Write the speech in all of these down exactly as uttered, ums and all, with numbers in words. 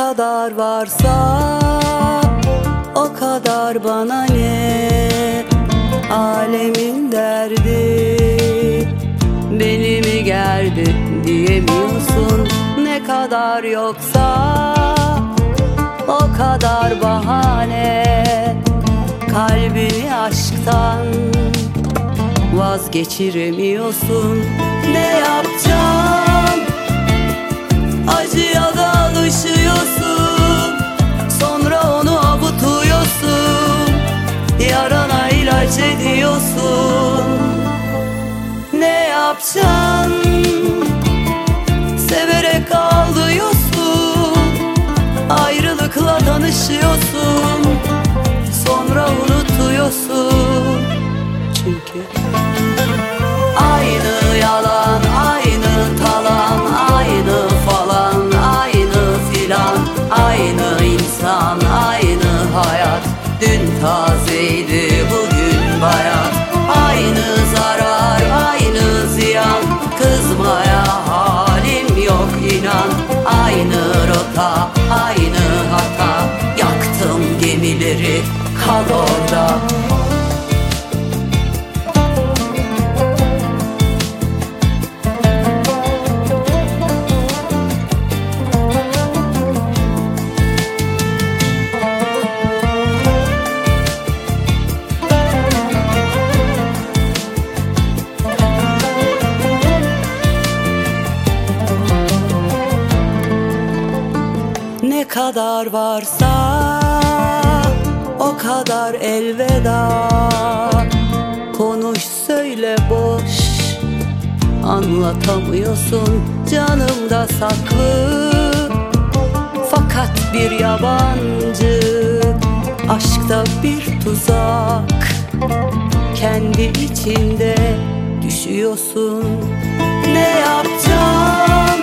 kadar varsa o kadar bana ne? Alemin derdi beni mi gerdi diyemiyorsun. Ne kadar yoksa o kadar bahane. Kalbini aşktan vazgeçiremiyorsun. Ne yapacağım? Acıya da alışıyorsun, sonra onu avutuyorsun, yarana ilaç ediyorsun. Ne yapacaksın? Severek ağlıyorsun, ayrılıkla tanışıyorsun, sonra unutuyorsun. Çünkü aynı yalan, aynı talan, aynı falan, aynı filan, aynı insan, aynı hayat. Dün tazeydi, bugün bayat. Aynı zarar, aynı ziyan, kızmaya halim yok inan. Aynı rota, aynı hata, yaktım gemileri, kal orada. Ne kadar varsa o kadar elveda. Konuş söyle boş, anlatamıyorsun, canımda saklı. Fakat bir yabancı, aşkta bir tuzak. Kendi içinde düşüyorsun. Ne yapacağım?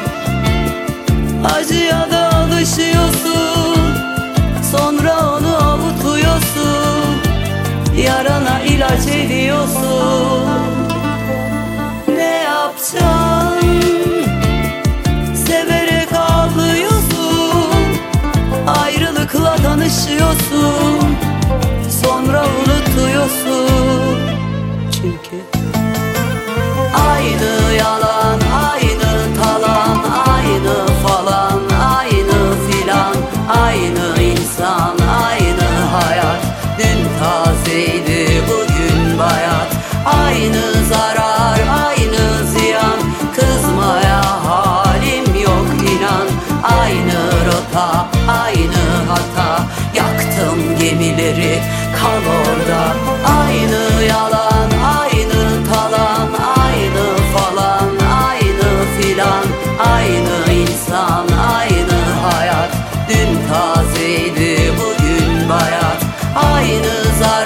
Acıya da alışıyorsun, sonra onu avutuyorsun, yarana ilaç ediyorsun. Ne yapacaksın? Severek ağlıyorsun, ayrılıkla tanışıyorsun, sonra unutuyorsun. Çünkü aynı yalan, aynı talan, aynı falan, aynı filan, aynı insan, aynı hayat. Dün tazeydi, bugün bayat. Aynı zarar, aynı ziyan, kızmaya halim yok inan. Aynı rota, aynı hata, yaktım gemileri, kal orada. Aynı yalan, aynı talan, aynı falan, aynı filan, aynı insan, aynı hayat. Dün tazeydi, bugün bayat. Aynı zarar,